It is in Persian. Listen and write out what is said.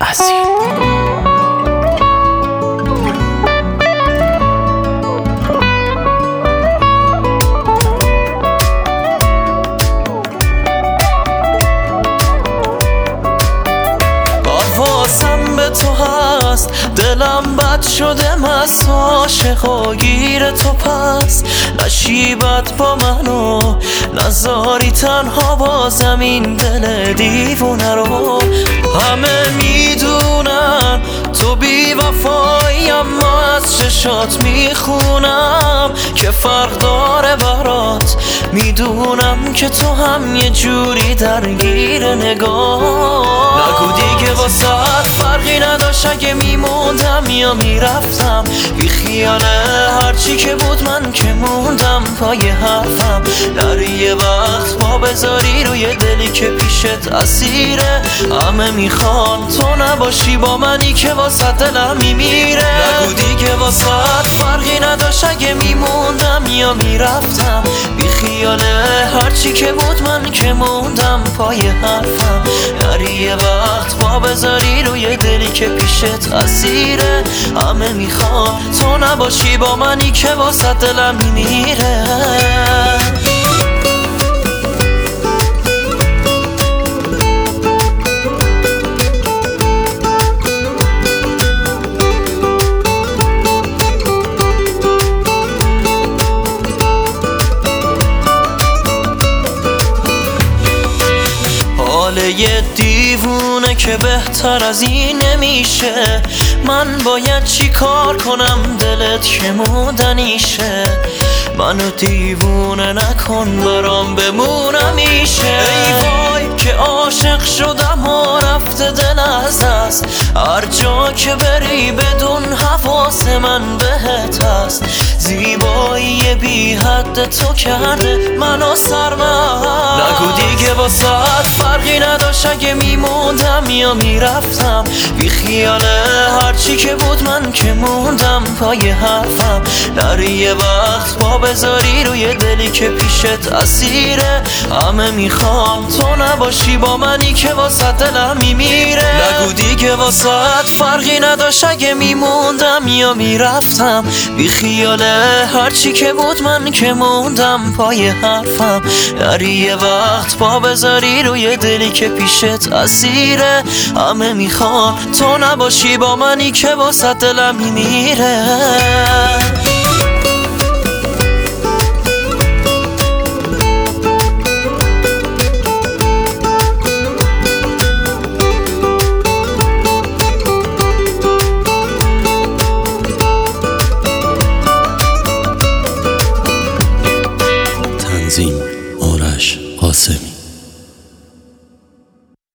اصیل. حواسم به تو هست، دلم بد شده مست، عاشق و گیر تو پس نشیبت با منو نذاری تنها با زمین دل دیوونه رو. همه میدونن تو بی وفایی، اما از چشات میخونم که فرق داره برات. میدونم که تو هم یه جوری درگیر نگاه. نگو دیگه واسه فرقی نداشت اگه میموندم یا میرفتم، بی خیاله هرچی که بود من که موندم پای حرفم. نری یه وقت ما بذاری روی دلی که پیشت اسیره، همه میخوان تو نباشی با منی که واسه دلم میمیره. نگو دیگه واسه فرقی نداشت اگه میموندم یا میرفتم، بی خیاله هرچی که بود من که موندم پای حرفم. نری یه وقت ما بذاری روی دلی که پیشت اسیره، همه میخوان تو نباشی با منی که واسه دلم میمیره. یه دیوونه که بهتر از این نمیشه. من باید چی کار کنم دلت که مودنیشه؟ منو دیوونه نکن برام بمونم میشه. ای وای که عاشق شدم و رفته دل از دست، هر جا که بری بدون حواس من بهت هست. زیبایی بی حد تو کرده منو سرمست. نگو دیگه واسه فرقی نداشت اگه میموندم یا میرفتم، بی خیاله هرچی که بود من که موندم پای حرفم. نری یه وقت ما بذاری روی دلی که پیشت اسیره، همه میخوان تو نباشی با منی که واسه دلم میمیره. نگو دیگه واسه فرقی نداشت اگه میموندم یا میرفتم، بی خیاله هرچی که بود من که موندم پای حرفم. نری یه وقت ما بذاری روی دلی که پیشت اسیره، همه میخوان تو نباشی با منی که واسه دلم میمیره. تنظیم آرش قاسمی.